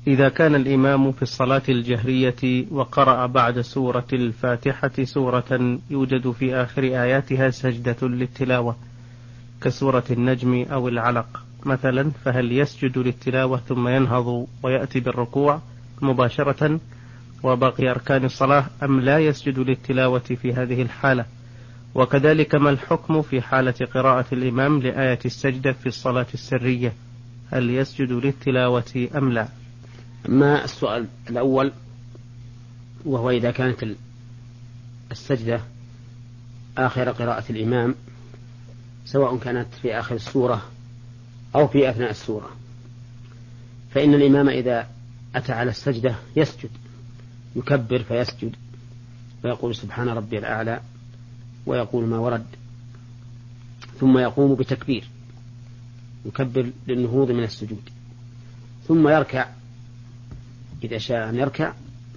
إذا كان الإمام في الصلاة الجهرية وقرأ بعد سورة الفاتحة سورة يوجد في آخر آياتها سجدة للتلاوة كسورة النجم أو العلق مثلا، فهل يسجد للتلاوة ثم ينهض ويأتي بالركوع مباشرة وباقي أركان الصلاة، أم لا يسجد للتلاوة في هذه الحالة؟ وكذلك ما الحكم في حالة قراءة الإمام لآية السجدة في الصلاة السرية، هل يسجد للتلاوة أم لا؟ أما السؤال الأول وهو إذا كانت السجدة آخر قراءة الإمام سواء كانت في آخر السورة أو في أثناء السورة، فإن الإمام إذا أتى على السجدة يسجد، يكبر فيسجد ويقول سبحان ربي الأعلى ويقول ما ورد، ثم يقوم بتكبير يكبر للنهوض من السجود، ثم يركع إذا شاء أن يركع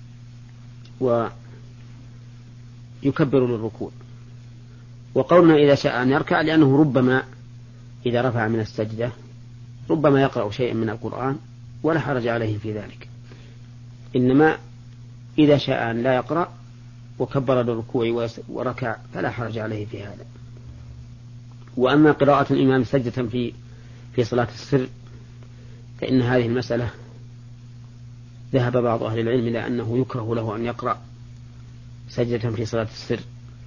ويكبر للركوع. وقولنا إذا شاء أن يركع لأنه ربما إذا رفع من السجدة ربما يقرأ شيئا من القرآن ولا حرج عليه في ذلك، إنما إذا شاء أن لا يقرأ وكبر للركوع وركع فلا حرج عليه في هذا. وأما قراءة الإمام سجدة في صلاة السر فإن هذه المسألة ذهب بعض أهل العلم إلى أنه يكره له أن يقرأ سجدة في صلاة السر،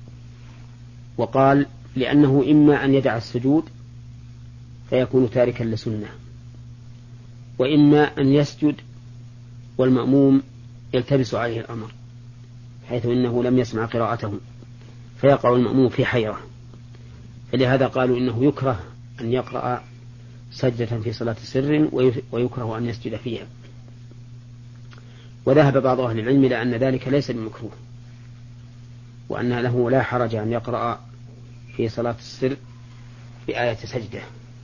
وقال لأنه إما أن يدع السجود فيكون تاركا لسنة، وإما أن يسجد والمأموم يلتبس عليه الأمر حيث إنه لم يسمع قراءته فيقع المأموم في حيرة، فلهذا قالوا إنه يكره أن يقرأ سجدة في صلاة السر ويكره أن يسجد فيها. وذهب بعض أهل العلم إلى أن ذلك ليس بمكروه، وأن له لا حرج أن يقرأ في صلاة السر بآية سجدة،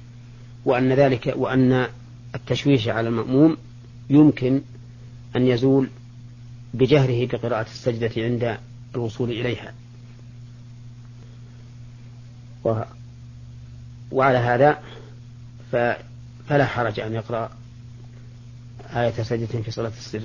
وأن التشويش على المأموم يمكن أن يزول بجهره بقراءة السجدة عند الوصول إليها. وعلى هذا فلا حرج أن يقرأ آية سجدة في صلاة السر.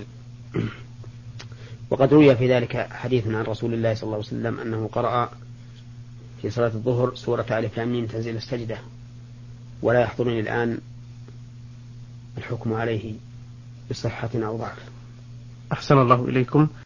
وقد روي في ذلك حديث عن رسول الله صلى الله عليه وسلم أنه قرأ في صلاة الظهر سورة ألف لام ميم تنزيل السجدة، ولا يحضرني الآن الحكم عليه بصحة أو ضعف. أحسن الله إليكم.